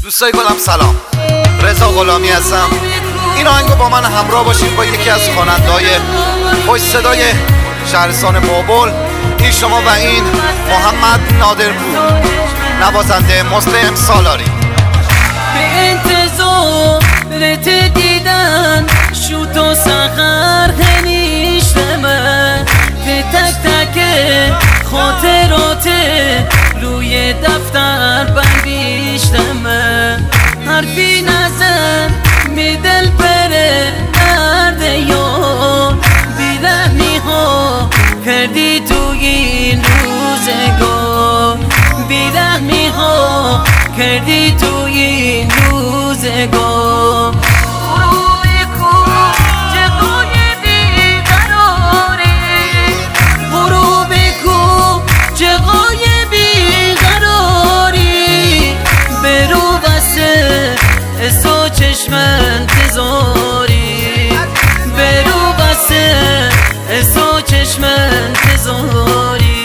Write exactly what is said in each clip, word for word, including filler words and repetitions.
دوستای گلم سلام، رضا غلامی هستم. این آهنگو با من همراه باشید با یکی از خواننده‌های خوش صدای شهرستان بابل. این شما و این محمد نادرپور، نوازنده مسلم سالاری. به انتظارت دیدن شوت و سخر هنیشتمه، به تک تک خاطرات روی دفتر بنویشتمه. حرفی نزن می دل پره درده یا بیرحمی ها کردی توی این روزگار، بیرحمی ها کردی توی این روزگار. سو چشم انتظاری برو بسه، سو چشم انتظاری.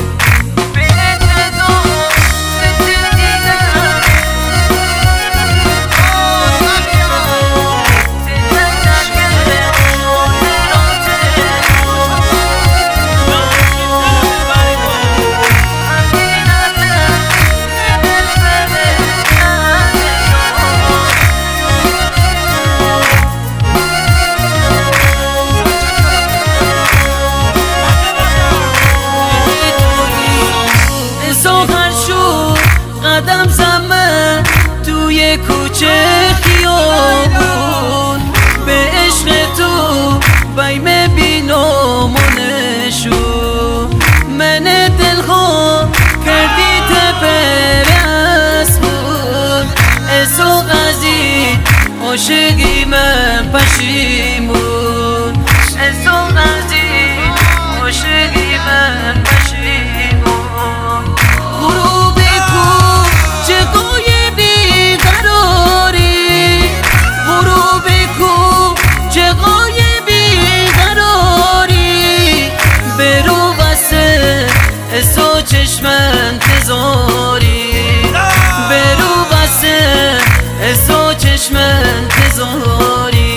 قدم زمه توی کوچه خیابون، به عشق تو بیم بینامونشو من دلها کردی تپر اسبون. اسو غزی عاشقی من پشیمون، اسو غزی عاشقی من پشیمون. سو چشم انتظاری برو بسه، سو چشم انتظاری.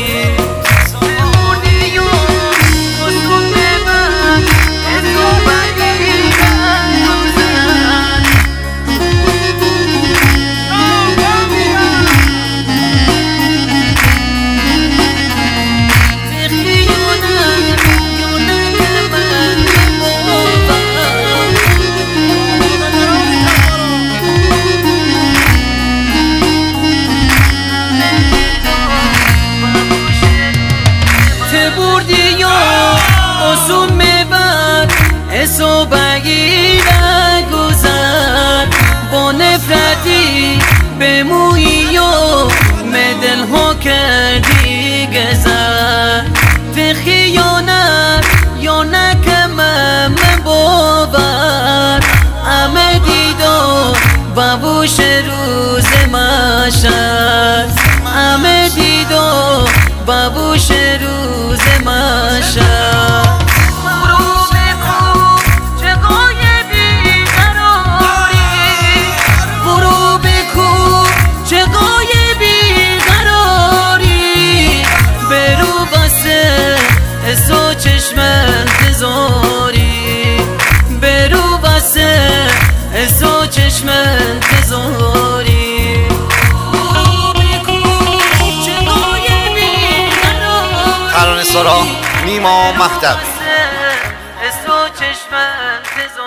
آسون میبر اسو بگیر گذر، با نفرتی به مویی و مدل ها کردی گذر. به خیانت یا نکمم باور، همه دیدار بابوش روز مشهد، همه دیدار بابوش روز مشهد. سو چشم انتظاری برو بسه، سو چشم انتظاری. ترانه‌سرا نیما مهدوی. سو چشم انتظاری.